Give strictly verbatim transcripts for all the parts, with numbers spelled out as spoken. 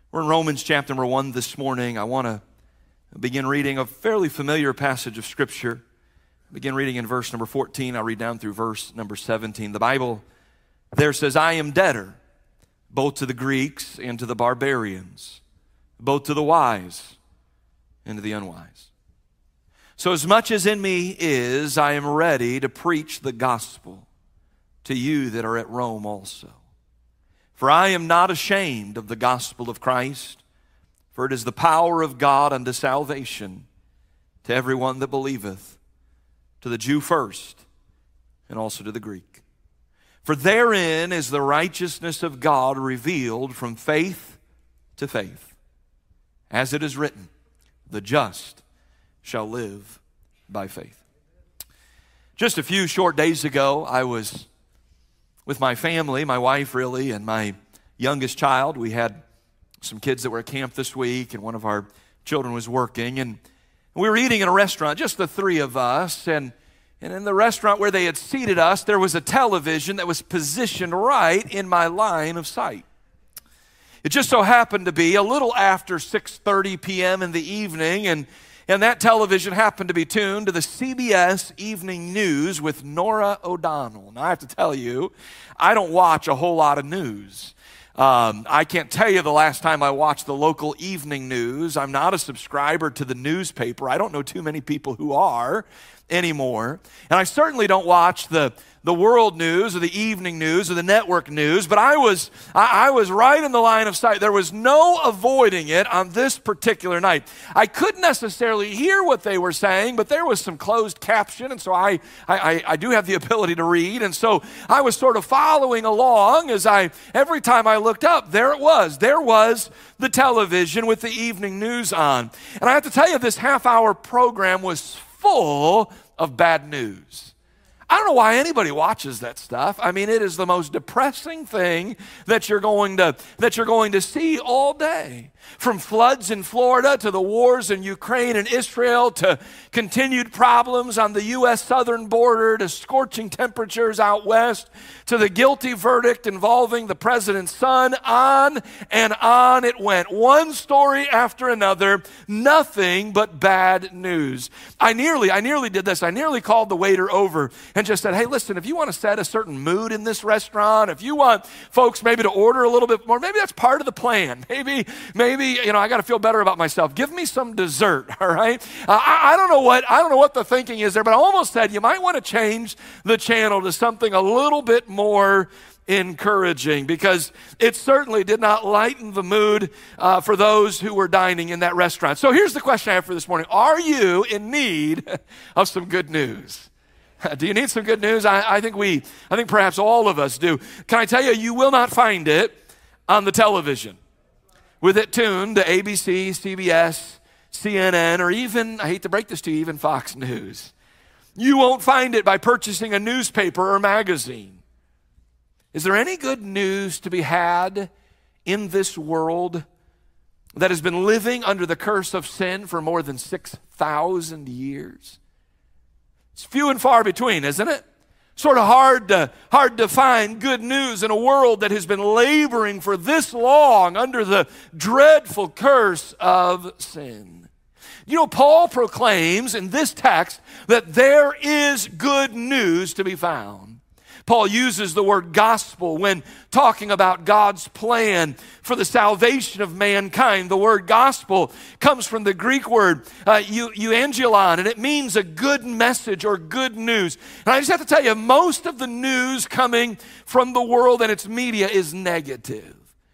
We're in Romans chapter number one this morning. I want to begin reading a fairly familiar passage of Scripture. Begin reading in verse number fourteen. I'll read down through verse number seventeen. The Bible there says, I am debtor, both to the Greeks and to the barbarians, both to the wise and to the unwise. So as much as in me is, I am ready to preach the gospel to you that are at Rome also. For I am not ashamed of the gospel of Christ, for it is the power of God unto salvation to everyone that believeth, to the Jew first, and also to the Greek. For therein is the righteousness of God revealed from faith to faith. As it is written, the just shall live by faith. Just a few short days ago, I was with my family, my wife really, and my youngest child. We had some kids that were at camp this week, and one of our children was working, and we were eating in a restaurant, just the three of us, and, and in the restaurant where they had seated us, there was a television that was positioned right in my line of sight. It just so happened to be a little after six thirty p.m. in the evening, and And that television happened to be tuned to the C B S Evening News with Norah O'Donnell. Now, I have to tell you, I don't watch a whole lot of news. Um, I can't tell you the last time I watched the local evening news. I'm not a subscriber to the newspaper. I don't know too many people who are anymore. And I certainly don't watch the, the world news or the evening news or the network news, but I was, I, I was right in the line of sight. There was no avoiding it on this particular night. I couldn't necessarily hear what they were saying, but there was some closed caption, and so I, I, I do have the ability to read, and so I was sort of following along as I, every time I looked up, there it was. There was the television with the evening news on. And I have to tell you, this half-hour program was full of bad news. I don't know why anybody watches that stuff. I mean, it is the most depressing thing that you're going to that you're going to see all day. From floods in Florida to the wars in Ukraine and Israel to continued problems on the U S southern border to scorching temperatures out west to the guilty verdict involving the president's son, on and on it went. One story after another, nothing but bad news. I nearly, I nearly did this. I nearly called the waiter over and just said, hey, listen, if you want to set a certain mood in this restaurant, if you want folks maybe to order a little bit more, maybe that's part of the plan. Maybe, maybe, you know, I got to feel better about myself. Give me some dessert, all right? Uh, I, I don't know what, I don't know what the thinking is there, but I almost said you might want to change the channel to something a little bit more encouraging, because it certainly did not lighten the mood uh, for those who were dining in that restaurant. So here's the question I have for this morning. Are you in need of some good news? Do you need some good news? I, I think we, I think perhaps all of us do. Can I tell you, you will not find it on the television. With it tuned to A B C, C B S, C N N, or even, I hate to break this to you, even Fox News. You won't find it by purchasing a newspaper or magazine. Is there any good news to be had in this world that has been living under the curse of sin for more than six thousand years? It's few and far between, isn't it? Sort of hard to, hard to find good news in a world that has been laboring for this long under the dreadful curse of sin. You know, Paul proclaims in this text that there is good news to be found. Paul uses the word gospel when talking about God's plan for the salvation of mankind. The word gospel comes from the Greek word uh, euangelon, and it means a good message or good news. And I just have to tell you, most of the news coming from the world and its media is negative.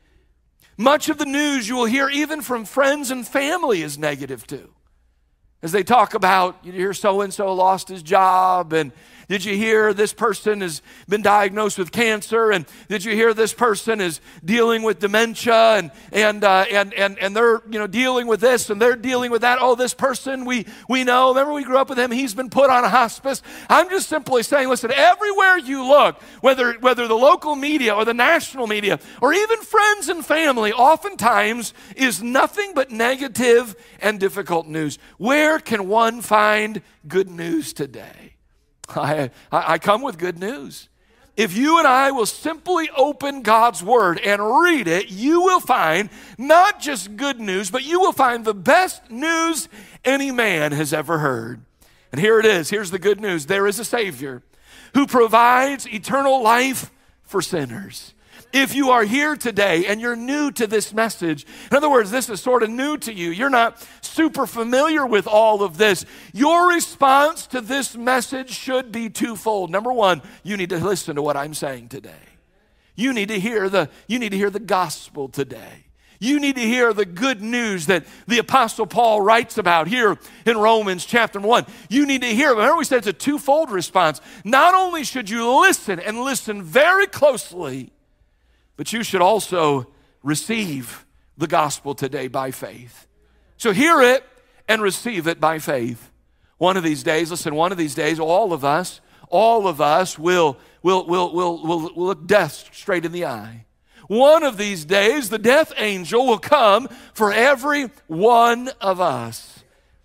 Much of the news you will hear even from friends and family is negative too. As they talk about, you hear so-and-so lost his job, and did you hear this person has been diagnosed with cancer? And did you hear this person is dealing with dementia? And and uh, and and and they're you know dealing with this and they're dealing with that. Oh, this person we we know. Remember, we grew up with him. He's been put on a hospice. I'm just simply saying, listen. Everywhere you look, whether whether the local media or the national media or even friends and family, oftentimes is nothing but negative and difficult news. Where can one find good news today? I, I come with good news. if you and I will simply open God's word and read it, you will find not just good news, but you will find the best news any man has ever heard. And here it is. Here's the good news. There is a Savior who provides eternal life for sinners. If you are here today and you're new to this message, in other words, this is sort of new to you, you're not super familiar with all of this, your response to this message should be twofold. Number one, you need to listen to what I'm saying today. You need to hear the, you need to hear the gospel today. You need to hear the good news that the Apostle Paul writes about here in Romans chapter one. You need to hear it. Remember we said it's a twofold response. Not only should you listen and listen very closely, but you should also receive the gospel today by faith. So hear it and receive it by faith. One of these days, listen, one of these days, all of us, all of us will, will, will, will, will, will look death straight in the eye. One of these days, the death angel will come for every one of us.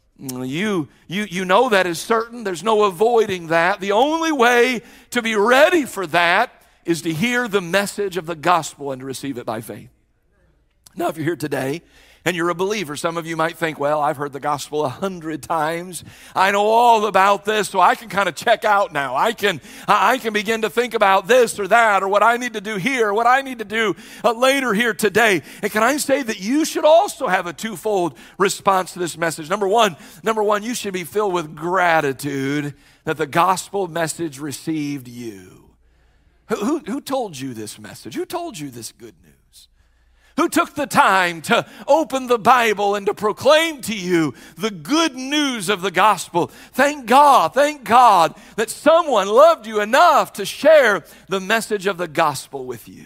You, you, you know that is certain. There's no avoiding that. The only way to be ready for that is to hear the message of the gospel and to receive it by faith. Now, if you're here today and you're a believer, some of you might think, well, I've heard the gospel a hundred times. I know all about this, so I can kind of check out now. I can, I can begin to think about this or that, or what I need to do here, what I need to do uh, later here today. And can I say that you should also have a twofold response to this message? Number one, number one, you should be filled with gratitude that the gospel message received you. Who, who, who told you this message? Who told you this good news? Who took the time to open the Bible and to proclaim to you the good news of the gospel? Thank God, thank God that someone loved you enough to share the message of the gospel with you.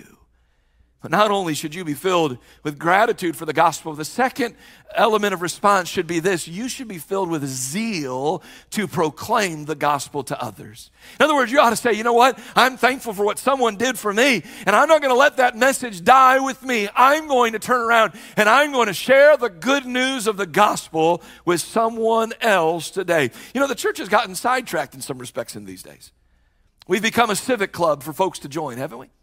But not only should you be filled with gratitude for the gospel, the second element of response should be this: you should be filled with zeal to proclaim the gospel to others. In other words, you ought to say, you know what? I'm thankful for what someone did for me, and I'm not going to let that message die with me. I'm going to turn around and I'm going to share the good news of the gospel with someone else today. You know, the church has gotten sidetracked in some respects in these days. We've become a civic club for folks to join, haven't we?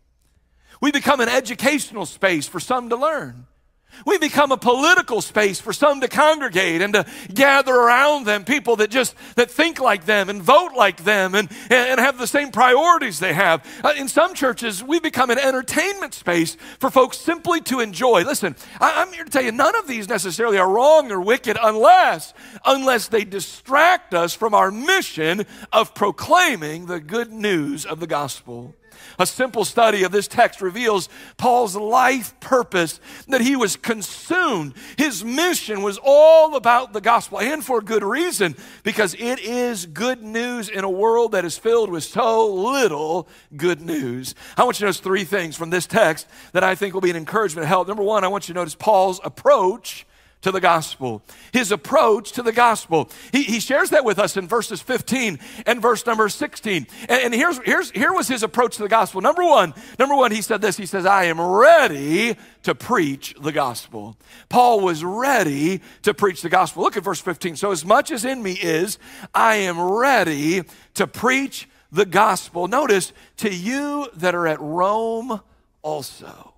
We become an educational space for some to learn. We become a political space for some to congregate and to gather around them, people that just that think like them and vote like them and, and have the same priorities they have. Uh, in some churches, we become an entertainment space for folks simply to enjoy. Listen, I, I'm here to tell you, none of these necessarily are wrong or wicked unless, unless they distract us from our mission of proclaiming the good news of the gospel. A simple study of this text reveals Paul's life purpose, that he was consumed. His mission was all about the gospel, and for good reason, because it is good news in a world that is filled with so little good news. I want you to notice three things from this text that I think will be an encouragement and help. Number one, I want you to notice Paul's approach to the gospel. His approach to the gospel. He, he shares that with us in verses fifteen and verse number sixteen. And, and here's, here's, here was his approach to the gospel. Number one, number one, he said this. He says, I am ready to preach the gospel. Paul was ready to preach the gospel. Look at verse fifteen. So as much as in me is, I am ready to preach the gospel. Notice, to you that are at Rome also.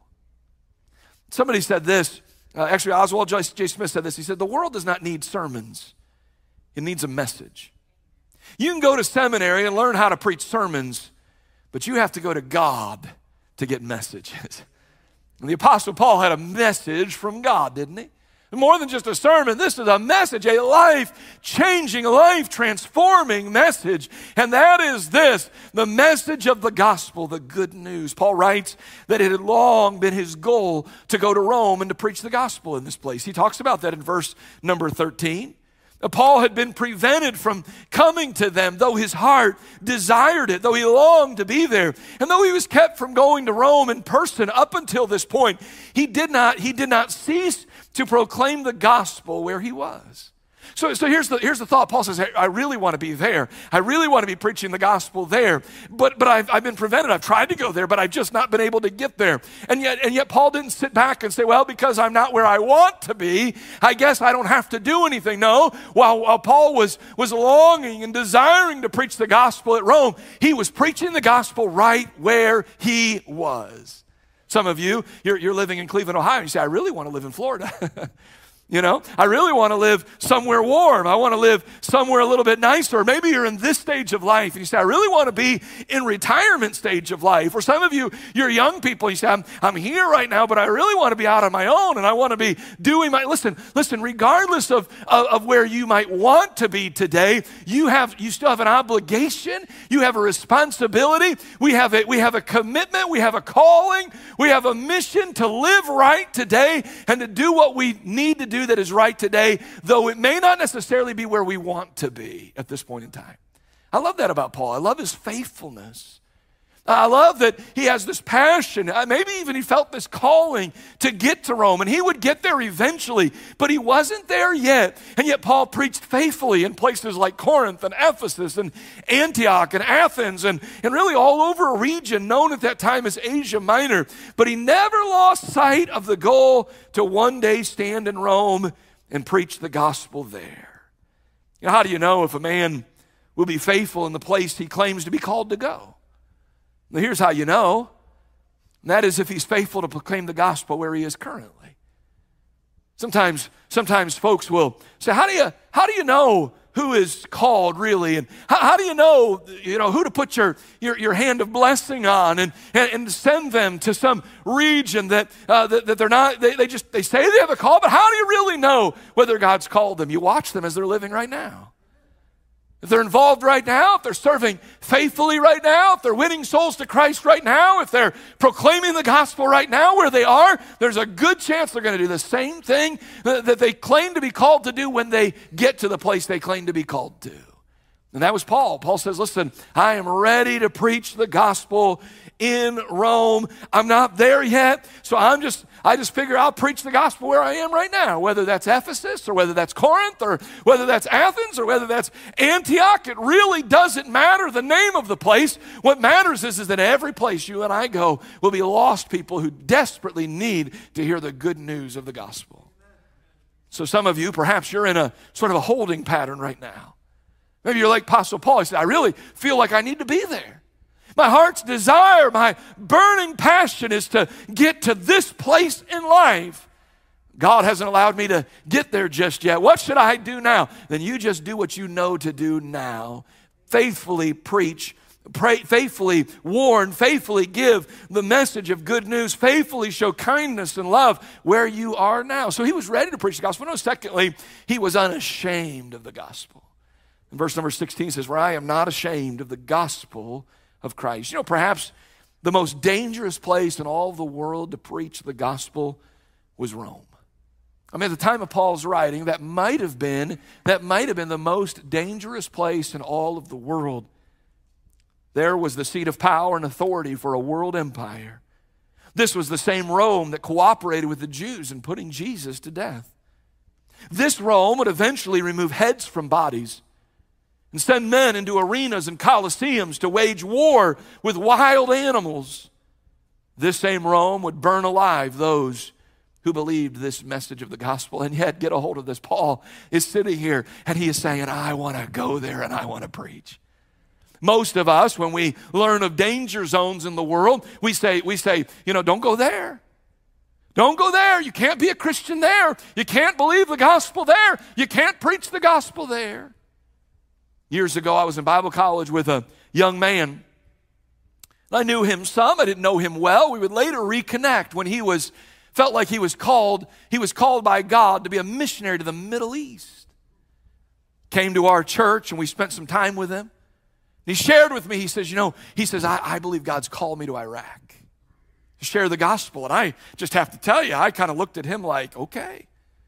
Somebody said this. Uh, actually, Oswald J. J. Smith said this. He said, the world does not need sermons. It needs a message. You can go to seminary and learn how to preach sermons, but you have to go to God to get messages. And the Apostle Paul had a message from God, didn't he? More than just a sermon, this is a message, a life-changing, life-transforming message. And that is this, the message of the gospel, the good news. Paul writes that it had long been his goal to go to Rome and to preach the gospel in this place. He talks about that in verse number thirteen. Paul had been prevented from coming to them, though his heart desired it, though he longed to be there, and though he was kept from going to Rome in person up until this point, he did not, he did not cease to proclaim the gospel where he was. So, so here's the here's the thought. Paul says, hey, I really want to be there. I really want to be preaching the gospel there. But but I've I've been prevented. I've tried to go there, but I've just not been able to get there. And yet and yet Paul didn't sit back and say, well, because I'm not where I want to be, I guess I don't have to do anything. No, while, while Paul was was longing and desiring to preach the gospel at Rome, he was preaching the gospel right where he was. Some of you, you're, you're living in Cleveland, Ohio, and you say, I really want to live in Florida. You know, I really want to live somewhere warm. I want to live somewhere a little bit nicer. Maybe you're in this stage of life and you say, I really want to be in retirement stage of life. Or some of you, you're young people. You say, I'm, I'm here right now, but I really want to be out on my own and I want to be doing my, listen, listen, regardless of, of, of where you might want to be today, you have, you still have an obligation. You have a responsibility. We have a, we have a commitment. We have a calling. We have a mission to live right today and to do what we need to do that is right today, though it may not necessarily be where we want to be at this point in time. I love that about Paul. I love his faithfulness. I love that he has this passion. Maybe even he felt this calling to get to Rome, and he would get there eventually, but he wasn't there yet. And yet Paul preached faithfully in places like Corinth and Ephesus and Antioch and Athens and, and really all over a region known at that time as Asia Minor. But he never lost sight of the goal to one day stand in Rome and preach the gospel there. You know, how do you know if a man will be faithful in the place he claims to be called to go? Now, here's how you know, and that is if he's faithful to proclaim the gospel where he is currently. Sometimes, sometimes folks will say, how do you, how do you know who is called really? And how, how do you know, you know, who to put your, your, your hand of blessing on and, and, and send them to some region that, uh, that, that they're not, they, they just, they say they have a call, but how do you really know whether God's called them? You watch them as they're living right now. If they're involved right now, if they're serving faithfully right now, if they're winning souls to Christ right now, if they're proclaiming the gospel right now where they are, there's a good chance they're going to do the same thing that they claim to be called to do when they get to the place they claim to be called to. And that was Paul. Paul says, listen, I am ready to preach the gospel in Rome. I'm not there yet, so I'm just, I just figure I'll preach the gospel where I am right now, whether that's Ephesus or whether that's Corinth or whether that's Athens or whether that's Antioch. It really doesn't matter the name of the place. What matters is, is that every place you and I go will be lost people who desperately need to hear the good news of the gospel. So some of you, perhaps you're in a sort of a holding pattern right now. Maybe you're like Apostle Paul. He said, I really feel like I need to be there. My heart's desire, my burning passion is to get to this place in life. God hasn't allowed me to get there just yet. What should I do now? Then you just do what you know to do now. Faithfully preach, pray, faithfully warn, faithfully give the message of good news, faithfully show kindness and love where you are now. So he was ready to preach the gospel. No, secondly, he was unashamed of the gospel. And verse number sixteen says, for I am not ashamed of the gospel of Christ. You know, perhaps the most dangerous place in all of the world to preach the gospel was Rome. I mean, at the time of Paul's writing, that might have been, that might have been the most dangerous place in all of the world. There was the seat of power and authority for a world empire. This was the same Rome that cooperated with the Jews in putting Jesus to death. This Rome would eventually remove heads from bodies and send men into arenas and coliseums to wage war with wild animals. This same Rome would burn alive those who believed this message of the gospel. And yet, get a hold of this. Paul is sitting here and he is saying, I want to go there and I want to preach. Most of us, when we learn of danger zones in the world, we say, we say, you know, don't go there. Don't go there. You can't be a Christian there. You can't believe the gospel there. You can't preach the gospel there. Years ago, I was in Bible college with a young man. I knew him some. I didn't know him well. We would later reconnect when he was felt like he was called. He was called by God to be a missionary to the Middle East. Came to our church and we spent some time with him. He shared with me. He says, "You know," he says, "I, I believe God's called me to Iraq to share the gospel." And I just have to tell you, I kind of looked at him like, "Okay.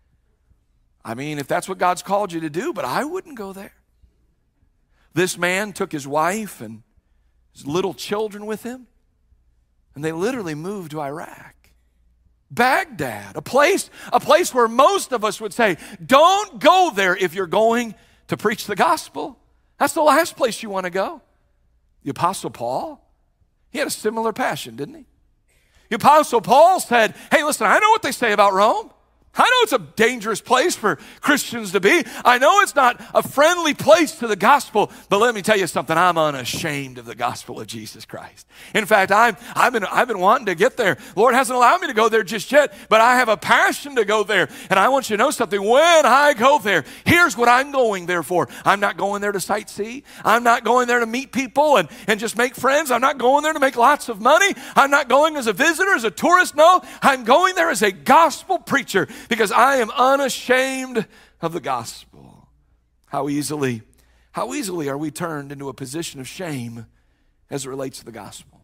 I mean, if that's what God's called you to do, but I wouldn't go there." This man took his wife and his little children with him, and they literally moved to Iraq. Baghdad, a place, a place where most of us would say, don't go there if you're going to preach the gospel. That's the last place you want to go. The Apostle Paul, he had a similar passion, didn't he? The Apostle Paul said, hey, listen, I know what they say about Rome. I know it's a dangerous place for Christians to be. I know it's not a friendly place to the gospel, but let me tell you something. I'm unashamed of the gospel of Jesus Christ. In fact, I've, I've, been, I've been wanting to get there. Lord hasn't allowed me to go there just yet, but I have a passion to go there. And I want you to know something. When I go there, here's what I'm going there for. I'm not going there to sightsee. I'm not going there to meet people and, and just make friends. I'm not going there to make lots of money. I'm not going as a visitor, as a tourist. No, I'm going there as a gospel preacher, because I am unashamed of the gospel. How easily, how easily are we turned into a position of shame as it relates to the gospel?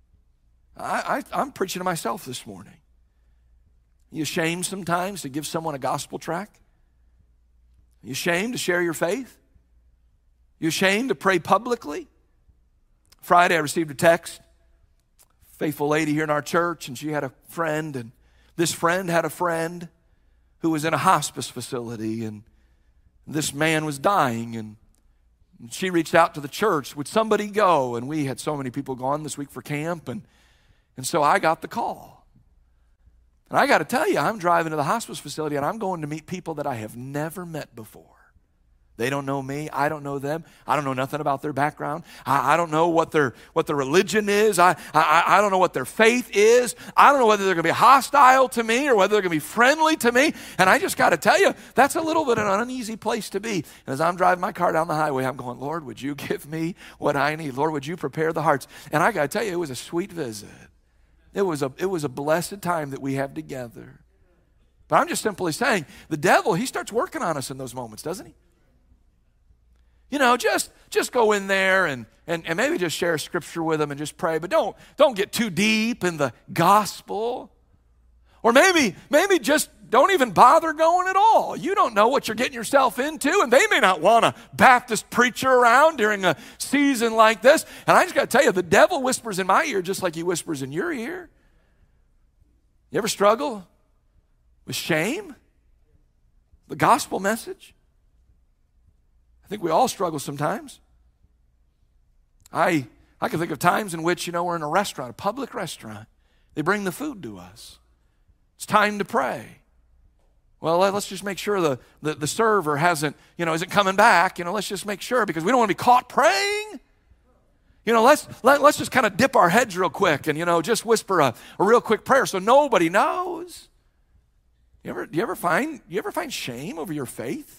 I, I, I'm preaching to myself this morning. You ashamed sometimes to give someone a gospel tract? You ashamed to share your faith? You ashamed to pray publicly? Friday I received a text, faithful lady here in our church, and she had a friend, and this friend had a friend who was in a hospice facility, and this man was dying, and she reached out to the church, would somebody go? And we had so many people gone this week for camp, and, and so I got the call. And I got to tell you, I'm driving to the hospice facility, and I'm going to meet people that I have never met before. They don't know me. I don't know them. I don't know nothing about their background. I, I don't know what their what their religion is. I, I I don't know what their faith is. I don't know whether they're going to be hostile to me or whether they're going to be friendly to me. And I just got to tell you, that's a little bit of an uneasy place to be. And as I'm driving my car down the highway, I'm going, Lord, would you give me what I need? Lord, would you prepare the hearts? And I got to tell you, it was a sweet visit. It was a it was a blessed time that we have together. But I'm just simply saying, the devil, he starts working on us in those moments, doesn't he? You know, just, just go in there and, and, and maybe just share scripture with them and just pray, but don't, don't get too deep in the gospel. Or maybe, maybe just don't even bother going at all. You don't know what you're getting yourself into, and they may not want a Baptist preacher around during a season like this. And I just got to tell you, the devil whispers in my ear just like he whispers in your ear. You ever struggle with shame? The gospel message? I think we all struggle sometimes. I I can think of times in which, you know, we're in a restaurant, a public restaurant. They bring the food to us. It's time to pray. Well, let's just make sure the, the, the server hasn't, you know, isn't coming back. You know, let's just make sure, because we don't want to be caught praying. You know, let's let, let's just kind of dip our heads real quick and, you know, just whisper a, a real quick prayer so nobody knows. You ever, do you ever find, you ever find shame over your faith?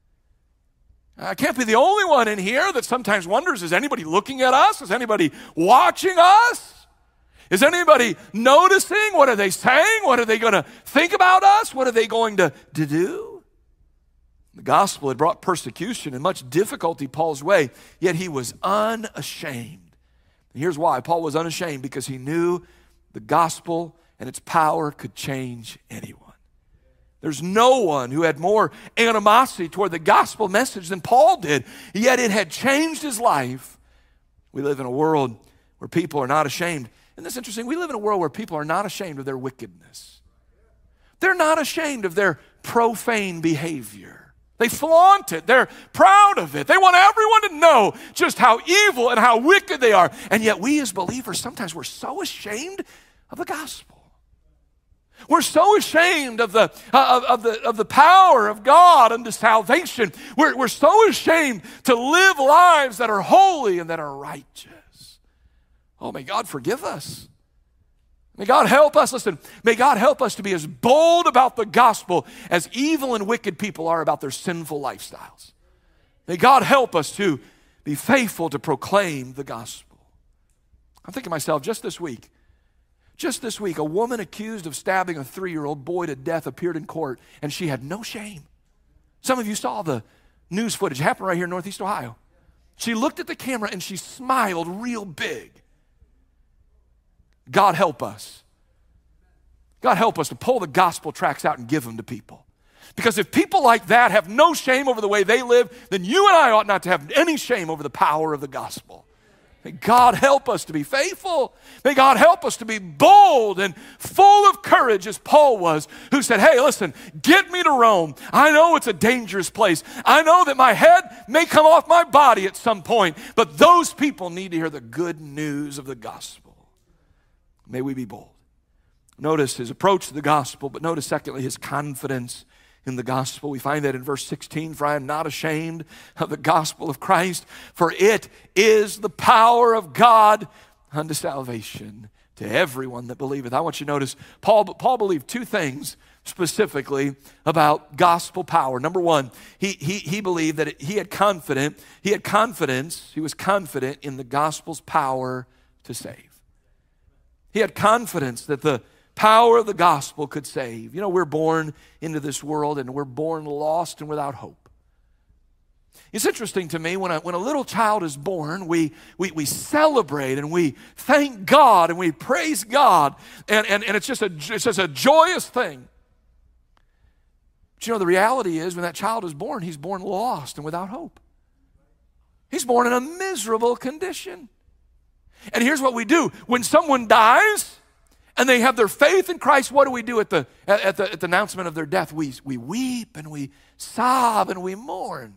I can't be the only one in here that sometimes wonders, is anybody looking at us? Is anybody watching us? Is anybody noticing? What are they saying? What are they going to think about us? What are they going to, to do? The gospel had brought persecution and much difficulty Paul's way, yet he was unashamed. And here's why. Paul was unashamed, because he knew the gospel and its power could change anyone. There's no one who had more animosity toward the gospel message than Paul did, yet it had changed his life. We live in a world where people are not ashamed. Isn't this interesting? We live in a world where people are not ashamed of their wickedness. They're not ashamed of their profane behavior. They flaunt it. They're proud of it. They want everyone to know just how evil and how wicked they are. And yet we as believers, sometimes we're so ashamed of the gospel. We're so ashamed of the, of, of, the, of the power of God unto salvation. We're, we're so ashamed to live lives that are holy and that are righteous. Oh, may God forgive us. May God help us. Listen, may God help us to be as bold about the gospel as evil and wicked people are about their sinful lifestyles. May God help us to be faithful to proclaim the gospel. I'm thinking to myself, just this week, Just this week, a woman accused of stabbing a three-year-old boy to death appeared in court, and she had no shame. Some of you saw the news footage. It happened right here in Northeast Ohio. She looked at the camera, and she smiled real big. God help us. God help us to pull the gospel tracts out and give them to people. Because if people like that have no shame over the way they live, then you and I ought not to have any shame over the power of the gospel. May God help us to be faithful. May God help us to be bold and full of courage as Paul was, who said, hey, listen, get me to Rome. I know it's a dangerous place. I know that my head may come off my body at some point, but those people need to hear the good news of the gospel. May we be bold. Notice his approach to the gospel, but notice secondly his confidence in the gospel. We find that in verse sixteen, for I am not ashamed of the gospel of Christ, for it is the power of God unto salvation to everyone that believeth. I want you to notice, Paul, Paul believed two things specifically about gospel power. Number one, he, he, he believed that it, he had confident, he had confidence, he was confident in the gospel's power to save. He had confidence that the power of the gospel could save. You know, we're born into this world and we're born lost and without hope. It's interesting to me when a, when a little child is born, we, we, we celebrate and we thank God and we praise God, and, and, and it's, just a, it's just a joyous thing. But you know, the reality is when that child is born, he's born lost and without hope. He's born in a miserable condition. And here's what we do. When someone dies, and they have their faith in Christ, what do we do at the, at, at the, at the announcement of their death? We, we weep and we sob and we mourn.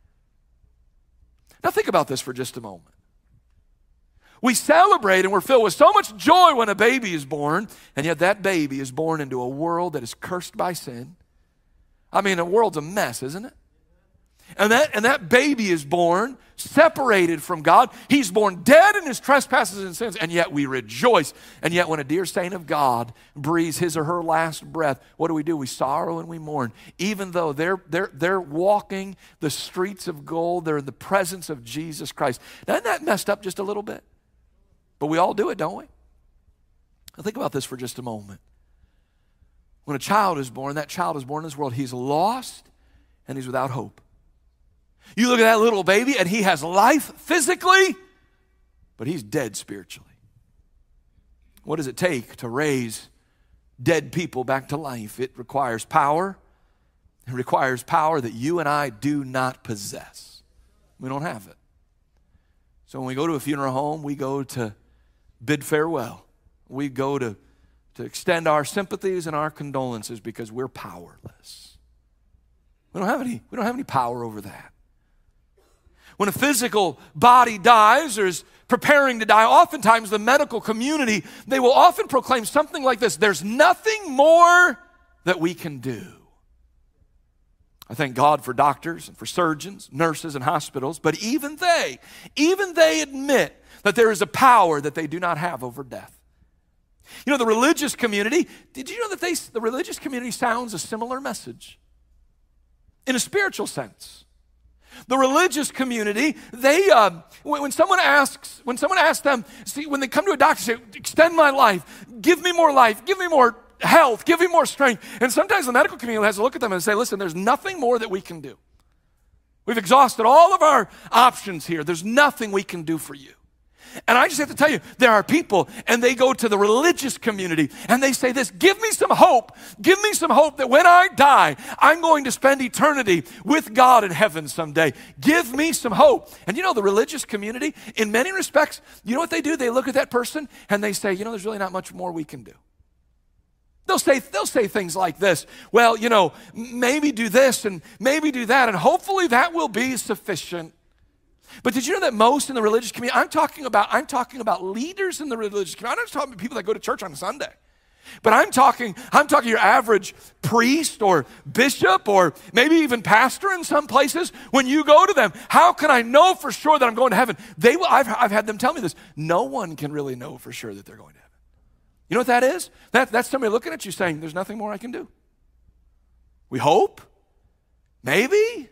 Now think about this for just a moment. We celebrate and we're filled with so much joy when a baby is born, and yet that baby is born into a world that is cursed by sin. I mean, the world's a mess, isn't it? And that, and that baby is born separated from God. He's born dead in his trespasses and sins, and yet we rejoice. And yet when a dear saint of God breathes his or her last breath, what do we do? We sorrow and we mourn. Even though they're, they're, they're walking the streets of gold, they're in the presence of Jesus Christ. Now, isn't that messed up just a little bit? But we all do it, don't we? Now think about this for just a moment. When a child is born, that child is born in this world, he's lost and he's without hope. You look at that little baby and he has life physically, but he's dead spiritually. What does it take to raise dead people back to life? It requires power. It requires power that you and I do not possess. We don't have it. So when we go to a funeral home, we go to bid farewell. We go to, to extend our sympathies and our condolences because we're powerless. We don't have any, we don't have any power over that. When a physical body dies or is preparing to die, oftentimes the medical community, they will often proclaim something like this: there's nothing more that we can do. I thank God for doctors and for surgeons, nurses, and hospitals, but even they, even they admit that there is a power that they do not have over death. You know, the religious community, did you know that they, the religious community sounds a similar message in a spiritual sense? The religious community, they uh, when, when someone asks, when someone asks them, see, when they come to a doctor, say, extend my life, give me more life, give me more health, give me more strength. And sometimes the medical community has to look at them and say, listen, there's nothing more that we can do. We've exhausted all of our options here. There's nothing we can do for you. And I just have to tell you, there are people, and they go to the religious community, and they say this: give me some hope. Give me some hope that when I die, I'm going to spend eternity with God in heaven someday. Give me some hope. And you know, the religious community, in many respects, you know what they do? They look at that person, and they say, you know, there's really not much more we can do. They'll say, they'll say things like this: well, you know, maybe do this, and maybe do that, and hopefully that will be sufficient. But did you know that most in the religious community, I'm talking about, I'm talking about leaders in the religious community. I'm not just talking about people that go to church on Sunday. But I'm talking, I'm talking your average priest or bishop or maybe even pastor in some places. When you go to them, how can I know for sure that I'm going to heaven? They will, I've, I've had them tell me this. No one can really know for sure that they're going to heaven. You know what that is? That, that's somebody looking at you saying, there's nothing more I can do. We hope, maybe.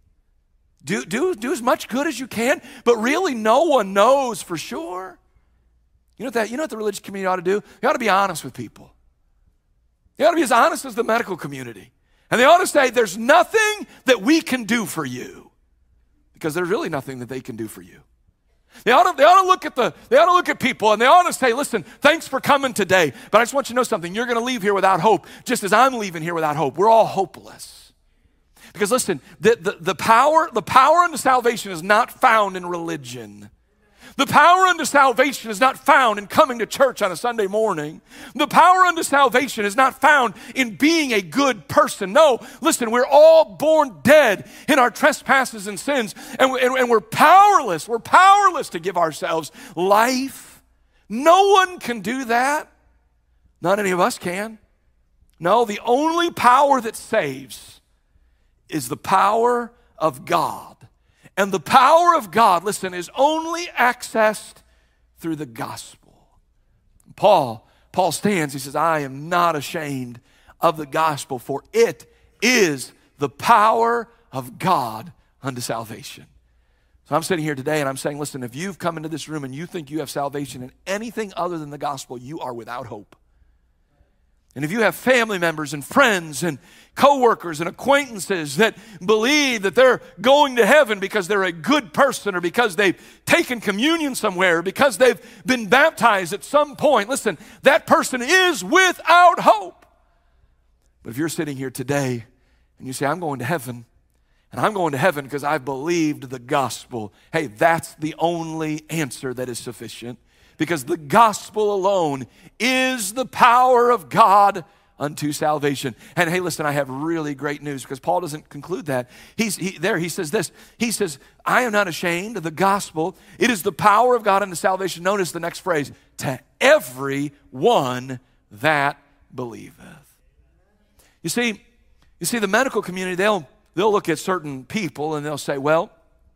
Do, do, do as much good as you can, but really no one knows for sure. You know what that, you know what the religious community ought to do? They ought to be honest with people. They ought to be as honest as the medical community. And they ought to say, there's nothing that we can do for you. Because there's really nothing that they can do for you. They ought to, they ought to look at the, they ought to look at people and they ought to say, listen, thanks for coming today, but I just want you to know something. You're going to leave here without hope, just as I'm leaving here without hope. We're all hopeless. Because listen, the, the, the power, the power unto salvation is not found in religion. The power unto salvation is not found in coming to church on a Sunday morning. The power unto salvation is not found in being a good person. No, listen, we're all born dead in our trespasses and sins, and, and, and we're powerless. We're powerless to give ourselves life. No one can do that. Not any of us can. No, the only power that saves is the power of God. And the power of God, listen, is only accessed through the gospel. Paul, Paul stands, he says, I am not ashamed of the gospel, for it is the power of God unto salvation. So I'm sitting here today and I'm saying, listen, if you've come into this room and you think you have salvation in anything other than the gospel, you are without hope. And if you have family members and friends and coworkers and acquaintances that believe that they're going to heaven because they're a good person or because they've taken communion somewhere or because they've been baptized at some point, listen, that person is without hope. But if you're sitting here today and you say, I'm going to heaven, and I'm going to heaven because I've believed the gospel, hey, that's the only answer that is sufficient. Because the gospel alone is the power of God unto salvation. And hey, listen, I have really great news because Paul doesn't conclude that. He's he, there, he says this. He says, I am not ashamed of the gospel. It is the power of God unto salvation. Notice the next phrase, to every one that believeth. You see, you see, the medical community, they'll they'll look at certain people and they'll say, well,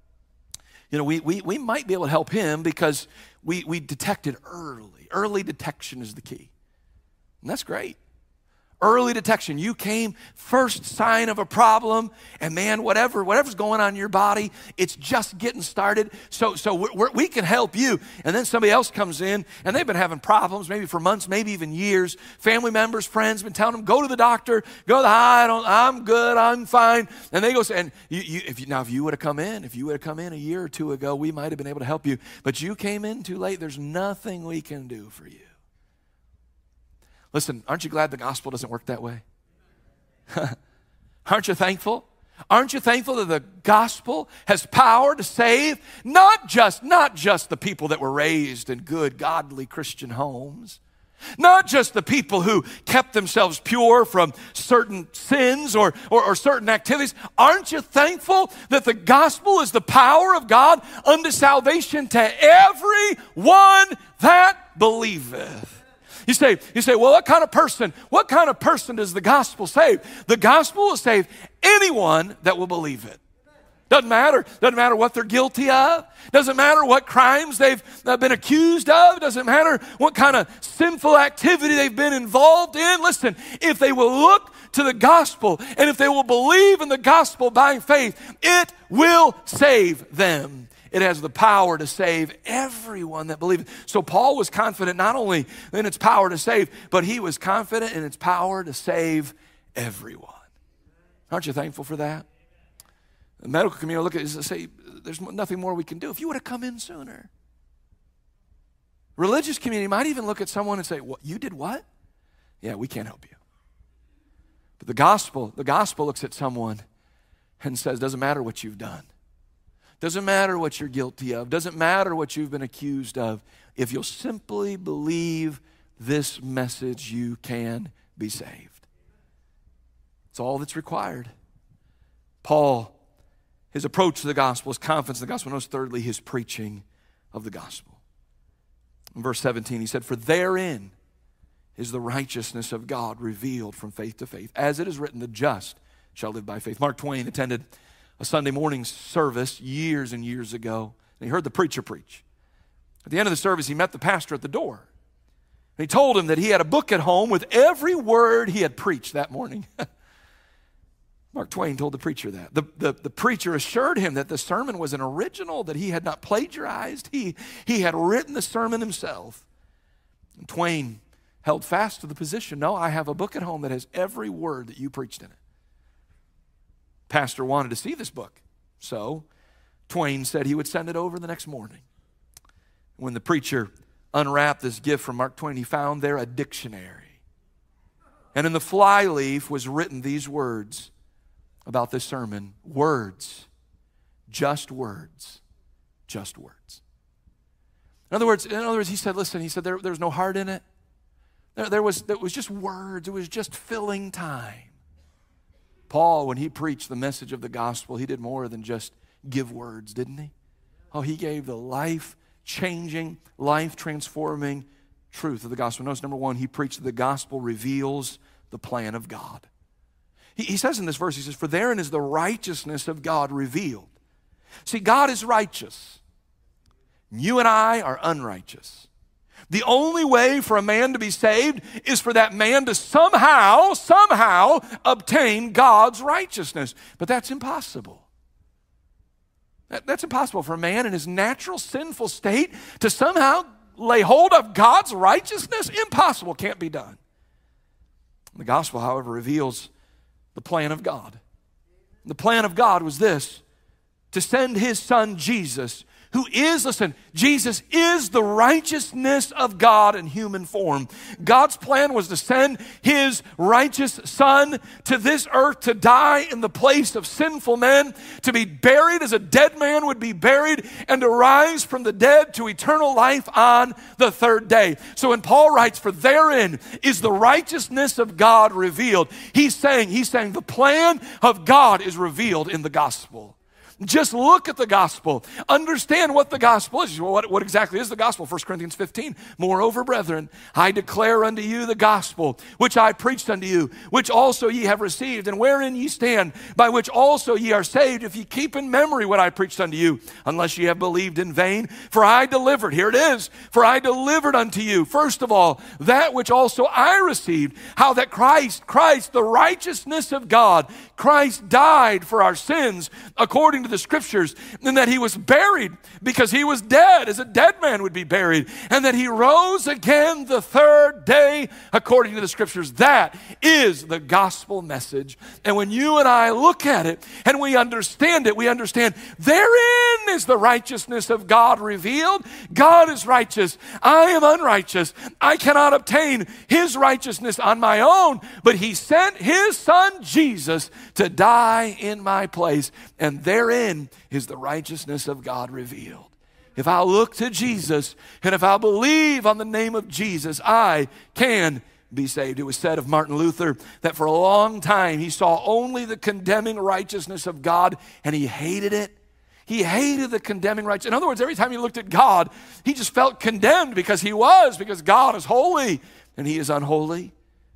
you know, we we we might be able to help him because we we detected early. Early detection is the key. And that's great. Early detection. You came, first sign of a problem, and man, whatever, whatever's going on in your body, it's just getting started. So, so we're, we're, we can help you. And then somebody else comes in, and they've been having problems, maybe for months, maybe even years. Family members, friends, been telling them, go to the doctor, go to the I don't, I'm good, I'm fine. And they go, and you, you, if you, now if you would have come in, if you would have come in a year or two ago, we might have been able to help you. But you came in too late. There's nothing we can do for you. Listen, aren't you glad the gospel doesn't work that way? Aren't you thankful? Aren't you thankful that the gospel has power to save not just, not just the people that were raised in good, godly Christian homes, not just the people who kept themselves pure from certain sins or, or, or certain activities. Aren't you thankful that the gospel is the power of God unto salvation to every one that believeth? You say, you say, well, what kind of person, what kind of person does the gospel save? The gospel will save anyone that will believe it. Doesn't matter. Doesn't matter what they're guilty of. Doesn't matter what crimes they've been accused of. Doesn't matter what kind of sinful activity they've been involved in. Listen, if they will look to the gospel and if they will believe in the gospel by faith, it will save them. It has the power to save everyone that believes. So Paul was confident not only in its power to save, but he was confident in its power to save everyone. Aren't you thankful for that? The medical community look at it and say, there's nothing more we can do. If you would have come in sooner. Religious community might even look at someone and say, what, you did what? Yeah, we can't help you. But the gospel, the gospel looks at someone and says, doesn't matter what you've done. Doesn't matter what you're guilty of. Doesn't matter what you've been accused of. If you'll simply believe this message, you can be saved. It's all that's required. Paul, his approach to the gospel, his confidence in the gospel. Notice thirdly, his preaching of the gospel. In verse seventeen, he said, for therein is the righteousness of God revealed from faith to faith. As it is written, the just shall live by faith. Mark Twain attended a Sunday morning service years and years ago, and he heard the preacher preach. At the end of the service, he met the pastor at the door. And he told him that he had a book at home with every word he had preached that morning. Mark Twain told the preacher that. The, the, the preacher assured him that the sermon was an original, that he had not plagiarized. He, he had written the sermon himself. And Twain held fast to the position, no, I have a book at home that has every word that you preached in it. Pastor wanted to see this book, so Twain said he would send it over the next morning. When the preacher unwrapped this gift from Mark Twain, he found there a dictionary. And in the flyleaf was written these words about this sermon: words, just words, just words. In other words, in other words, he said, listen, he said, there, there's no heart in it. There, there was, it was just words. It was just filling time. Paul, when he preached the message of the gospel, he did more than just give words, didn't he? Oh, he gave the life-changing, life-transforming truth of the gospel. Notice, number one, he preached that the gospel reveals the plan of God. He, he says in this verse, he says, for therein is the righteousness of God revealed. See, God is righteous. You and I are unrighteous. The only way for a man to be saved is for that man to somehow, somehow obtain God's righteousness. But that's impossible. That, that's impossible for a man in his natural sinful state to somehow lay hold of God's righteousness. Impossible, can't be done. The gospel, however, reveals the plan of God. The plan of God was this, to send his son Jesus, who is, listen, Jesus is the righteousness of God in human form. God's plan was to send his righteous son to this earth to die in the place of sinful men, to be buried as a dead man would be buried, and to rise from the dead to eternal life on the third day. So when Paul writes, for therein is the righteousness of God revealed, he's saying, he's saying the plan of God is revealed in the gospel. Just look at the gospel. Understand what the gospel is. Well, what, what exactly is the gospel? First Corinthians fifteen. Moreover, brethren, I declare unto you the gospel, which I preached unto you, which also ye have received, and wherein ye stand, by which also ye are saved, if ye keep in memory what I preached unto you, unless ye have believed in vain. For I delivered, here it is, for I delivered unto you, first of all, that which also I received, how that Christ, Christ, the righteousness of God, Christ died for our sins, according to the scriptures, and that he was buried because he was dead as a dead man would be buried, and that he rose again the third day according to the scriptures. That is the gospel message. And when you and I look at it and we understand it, we understand therein is the righteousness of God revealed. God is righteous. I am unrighteous. I cannot obtain his righteousness on my own, but he sent his son Jesus to die in my place, and therein is the righteousness of God revealed. If I look to Jesus and if I believe on the name of Jesus, I can be saved. It was said of Martin Luther that for a long time he saw only the condemning righteousness of God, and he hated it. He hated the condemning righteousness. In other words, every time he looked at God, he just felt condemned because he was, because God is holy and he is unholy.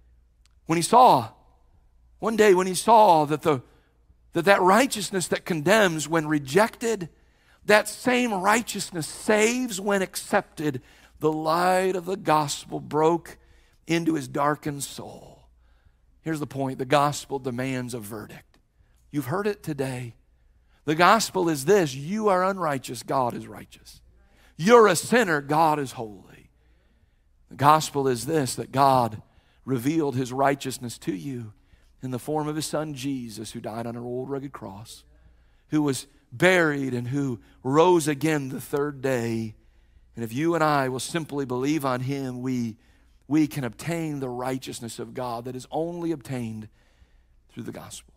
When he saw, one day when he saw that the That that righteousness that condemns when rejected, that same righteousness saves when accepted, the light of the gospel broke into his darkened soul. Here's the point. The gospel demands a verdict. You've heard it today. The gospel is this: you are unrighteous, God is righteous. You're a sinner, God is holy. The gospel is this, that God revealed his righteousness to you in the form of his son Jesus, who died on an old rugged cross, who was buried and who rose again the third day. And if you and I will simply believe on him, we, we can obtain the righteousness of God that is only obtained through the gospel.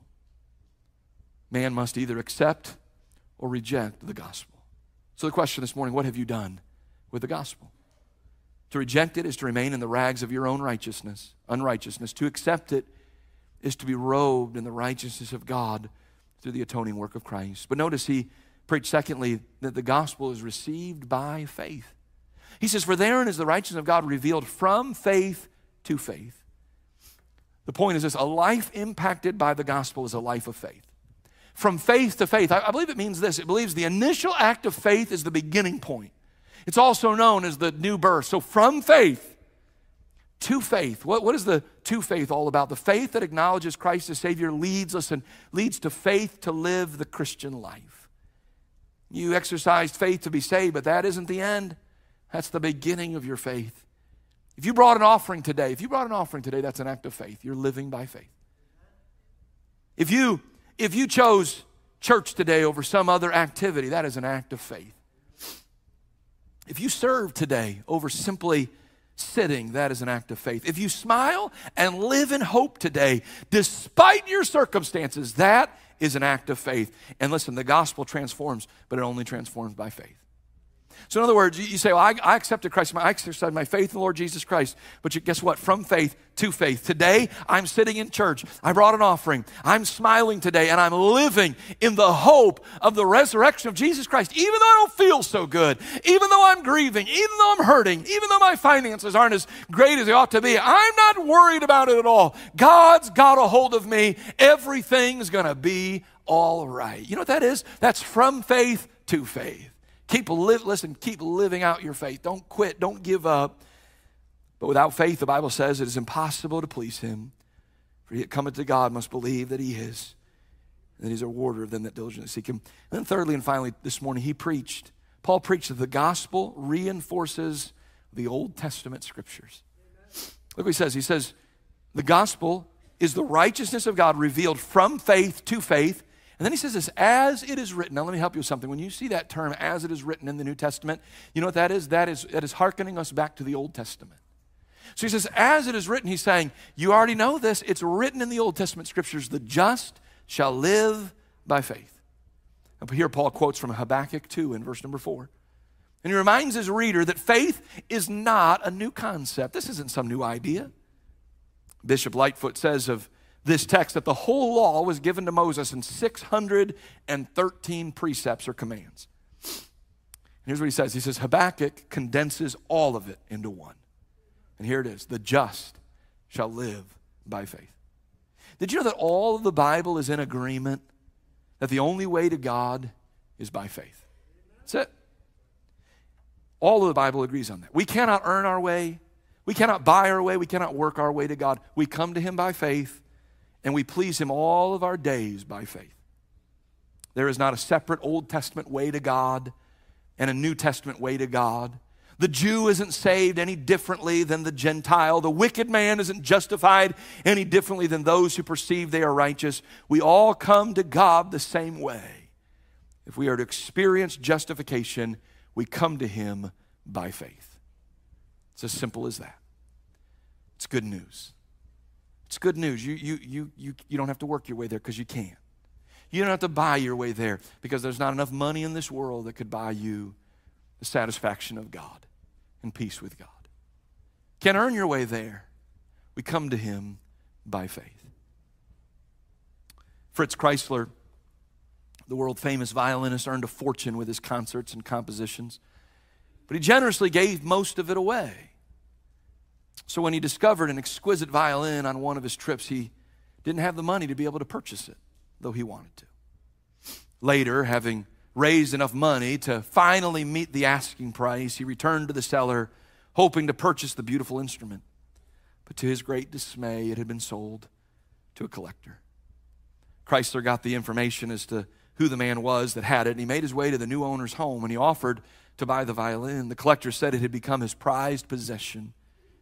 Man must either accept or reject the gospel. So the question this morning, what have you done with the gospel? To reject it is to remain in the rags of your own righteousness, unrighteousness. To accept it is to be robed in the righteousness of God through the atoning work of Christ. But notice he preached, secondly, that the gospel is received by faith. He says, for therein is the righteousness of God revealed from faith to faith. The point is this: a life impacted by the gospel is a life of faith. From faith to faith, I, I believe it means this. It believes the initial act of faith is the beginning point. It's also known as the new birth. So from faith to faith. What, what is the to faith all about? The faith that acknowledges Christ as Savior leads us and leads to faith to live the Christian life. You exercised faith to be saved, but that isn't the end. That's the beginning of your faith. If you brought an offering today, if you brought an offering today, that's an act of faith. You're living by faith. If you, if you chose church today over some other activity, that is an act of faith. If you serve today over simply sitting, that is an act of faith. If you smile and live in hope today, despite your circumstances, that is an act of faith. And listen, the gospel transforms, but it only transforms by faith. So in other words, you say, well, I, I accepted Christ. I exercised my faith in the Lord Jesus Christ. But you, guess what? From faith to faith. Today, I'm sitting in church. I brought an offering. I'm smiling today, and I'm living in the hope of the resurrection of Jesus Christ. Even though I don't feel so good, even though I'm grieving, even though I'm hurting, even though my finances aren't as great as they ought to be, I'm not worried about it at all. God's got a hold of me. Everything's going to be all right. You know what that is? That's from faith to faith. Keep live, listen, keep living out your faith. Don't quit, don't give up. But without faith, the Bible says it is impossible to please him. For he that cometh to God must believe that he is, and that he's a rewarder of them that diligently seek him. And then thirdly and finally, this morning, he preached. Paul preached that the gospel reinforces the Old Testament scriptures. Look what he says. He says, the gospel is the righteousness of God revealed from faith to faith. And then he says this, as it is written. Now let me help you with something. When you see that term, as it is written in the New Testament, you know what that is? That is, that is hearkening us back to the Old Testament. So he says, as it is written, he's saying, you already know this. It's written in the Old Testament scriptures, the just shall live by faith. And here Paul quotes from Habakkuk two in verse number four. And he reminds his reader that faith is not a new concept. This isn't some new idea. Bishop Lightfoot says of this text that the whole law was given to Moses in six hundred thirteen precepts or commands. And here's what he says. He says, Habakkuk condenses all of it into one. And here it is. The just shall live by faith. Did you know that all of the Bible is in agreement that the only way to God is by faith? That's it. All of the Bible agrees on that. We cannot earn our way. We cannot buy our way. We cannot work our way to God. We come to him by faith. And we please him all of our days by faith. There is not a separate Old Testament way to God and a New Testament way to God. The Jew isn't saved any differently than the Gentile. The wicked man isn't justified any differently than those who perceive they are righteous. We all come to God the same way. If we are to experience justification, we come to him by faith. It's as simple as that. It's good news. It's good news. You, you, you, you, you don't have to work your way there because you can't. You don't have to buy your way there because there's not enough money in this world that could buy you the satisfaction of God and peace with God. Can't earn your way there. We come to him by faith. Fritz Kreisler, the world-famous violinist, earned a fortune with his concerts and compositions, but he generously gave most of it away. So when he discovered an exquisite violin on one of his trips, he didn't have the money to be able to purchase it, though he wanted to. Later, having raised enough money to finally meet the asking price, he returned to the seller, hoping to purchase the beautiful instrument. But to his great dismay, it had been sold to a collector. Chrysler got the information as to who the man was that had it, and he made his way to the new owner's home, and he offered to buy the violin. The collector said it had become his prized possession.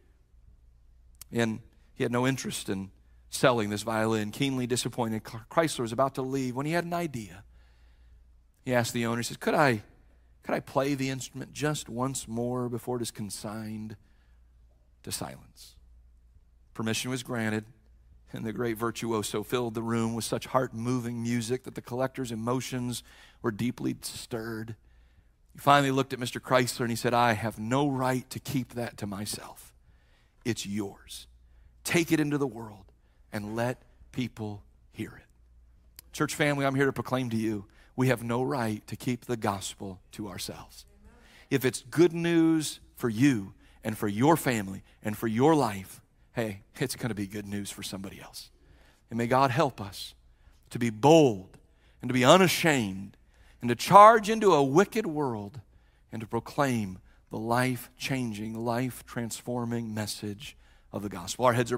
And he had no interest in selling this violin. Keenly disappointed, Chrysler was about to leave when he had an idea. He asked the owner, he says, could I, could I play the instrument just once more before it is consigned to silence? Permission was granted, and the great virtuoso filled the room with such heart-moving music that the collector's emotions were deeply stirred. He finally looked at Mister Chrysler and he said, I have no right to keep that to myself. It's yours. Take it into the world and let people hear it. Church family, I'm here to proclaim to you, we have no right to keep the gospel to ourselves. If it's good news for you and for your family and for your life, hey, it's going to be good news for somebody else. And may God help us to be bold and to be unashamed and to charge into a wicked world and to proclaim the life-changing, life-transforming message of the gospel. Our heads are